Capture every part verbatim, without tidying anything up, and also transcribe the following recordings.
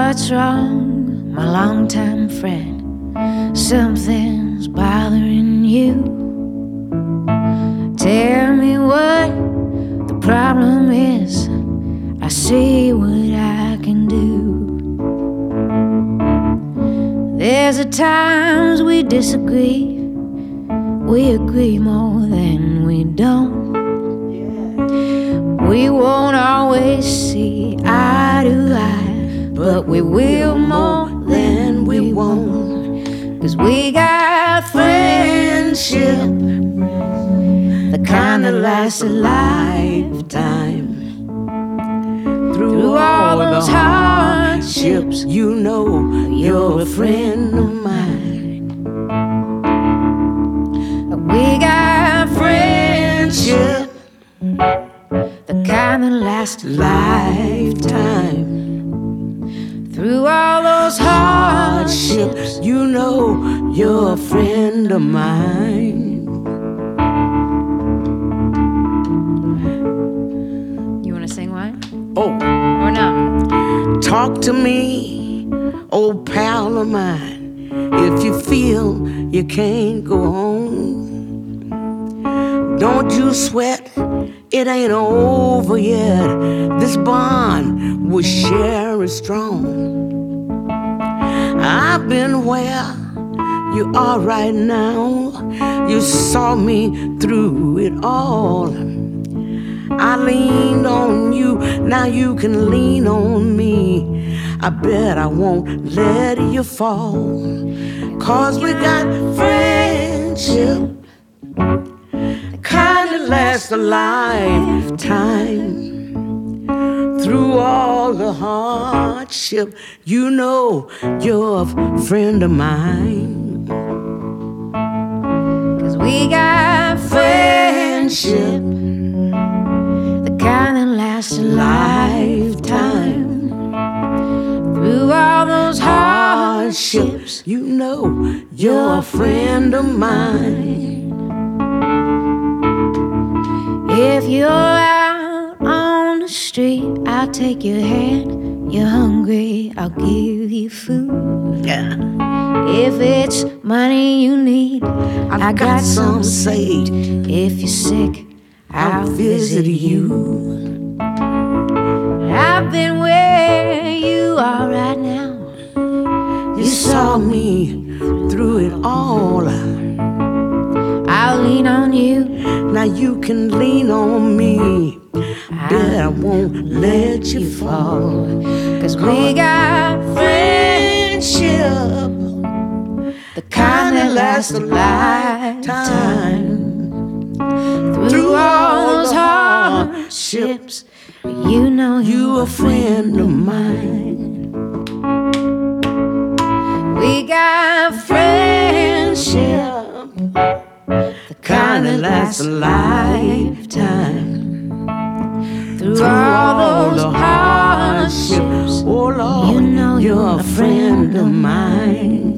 What's wrong, my longtime friend? Something's bothering you. Tell me what the problem is. I see what I can do. There's a times we disagree. We agree more than we don't. We won't always see eye to eye, but we will more than we won't. 'Cause we got friendship, the kind that lasts a lifetime. Through all those hardships, you know you're a friend of mine. We got friendship, the kind that lasts a lifetime. Through all those hardships, you know you're a friend of mine. You wanna sing what? Oh, Or not? talk to me, old pal of mine, if you feel you can't go on. Don't you sweat, it ain't over yet. This bond we share is strong. I've been where you are right now. You saw me through it all. I leaned on you, now you can lean on me. I bet I won't let you fall. 'Cause we got friendship, kind that lasts a lifetime. Through all the hardship, you know you're a friend of mine. 'Cause we got friendship, the kind that lasts a lifetime. Through all those hardships, you know you're a friend of mine. If you're out on the street, I'll take your hand. You're hungry, I'll give you food. Yeah. If it's money you need, I've I got got some some saved. If you're sick, I'll visit you. I've been where you are right now. You saw me through it all. I'll lean on you, now you can lean on me. Bet I won't let you fall. 'Cause we got friendship, the kind that lasts a lifetime. Through all those hardships, you know you're a friend of mine. We got friendship, the kind that lasts a lifetime. Through all those hardships, oh Lord, you know you're a friend of mine.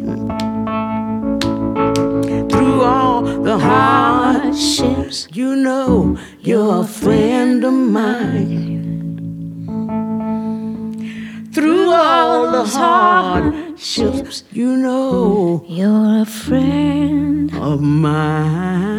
Through all the hardships, you know you're a friend of mine. Through all the hardships, you know you're a friend of mine.